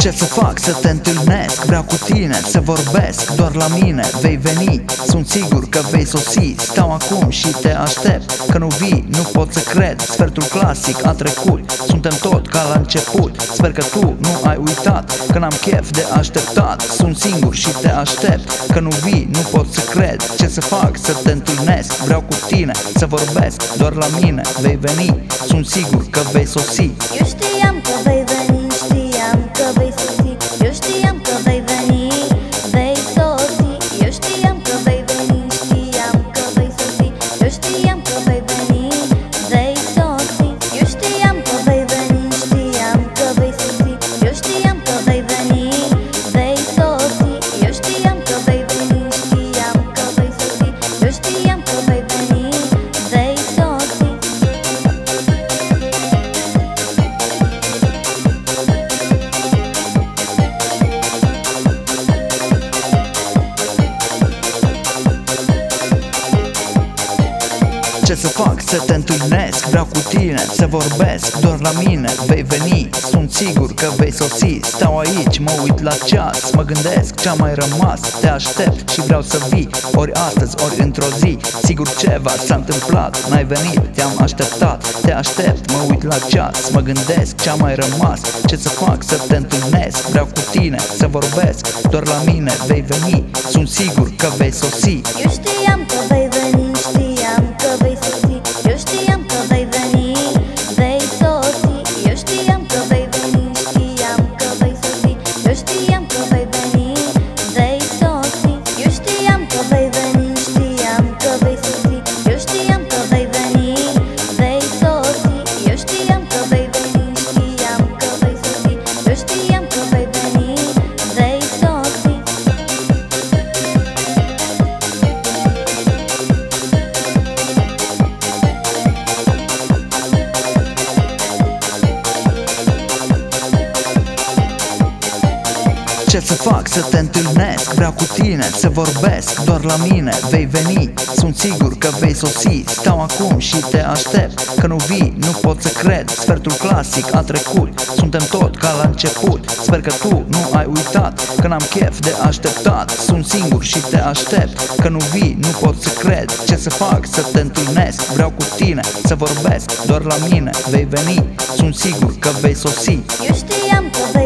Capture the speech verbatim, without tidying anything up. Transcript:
Ce să fac? Să te întâlnesc, vreau cu tine să vorbesc. Doar la mine vei veni, sunt sigur că vei sosi. Stau acum și te aștept, că nu vii, nu pot să cred. Sfertul clasic a trecut, suntem tot ca la început. Sper că tu nu ai uitat, că n-am chef de așteptat. Sunt singur și te aștept, că nu vii, nu pot să cred. Ce să fac? Să te întâlnesc, vreau cu tine să vorbesc. Doar la mine vei veni, sunt sigur că vei sosi. Eu știam că vei veni, știam că vei sosi. Eu știam că vei veni, vei sosi. Eu știam că vei veni, știam că vei sosi. Eu știam că vei veni, vei sosi. Eu știam că vei veni, știam că vei sosi. Eu știam că vei veni, vei sosi. Eu știam că vei veni, știam că vei sosi. Eu știam că vei veni, vei sosi. Ce să fac? Să te întâlnesc, vreau cu tine să vorbesc. Doar la mine vei veni, sunt sigur că vei sosi. Stau aici, mă uit la ceas, mă gândesc ce-a mai rămas. Te aștept și vreau să vii, ori astăzi, ori într-o zi. Sigur ceva s-a întâmplat, n-ai venit, te-am așteptat. Te aștept, mă uit la ceas, mă gândesc ce-a mai rămas. Ce să fac? Să te întâlnesc, vreau cu tine să vorbesc. Doar la mine vei veni, sunt sigur că vei sosi. Eu știam că vei veni, știam că vei sosi. Eu știam că vei veni, vei sosi. Eu știam că vei veni, știam că vei sosi. Eu știam că vei veni, vei sosi. Eu știam că vei veni, știam că vei sosi. Eu știam că vei veni, vei sosi. Eu știam că vei veni, știam că vei sosi. Eu știam că vei veni, vei sosi. Ce să fac? Să te întâlnesc, vreau cu tine să vorbesc. Doar la mine vei veni, sunt sigur că vei sosi. Stau acum și te aștept, că nu vii, nu pot să cred. Sfertul clasic a trecut, suntem tot ca la început. Sper că tu nu ai uitat, că n-am chef de așteptat. Sunt singur și te aștept, că nu vii, nu pot să cred. Ce să fac? Să te întâlnesc, vreau cu tine să vorbesc. Doar la mine vei veni, sunt sigur că vei sosi. Eu știam că vei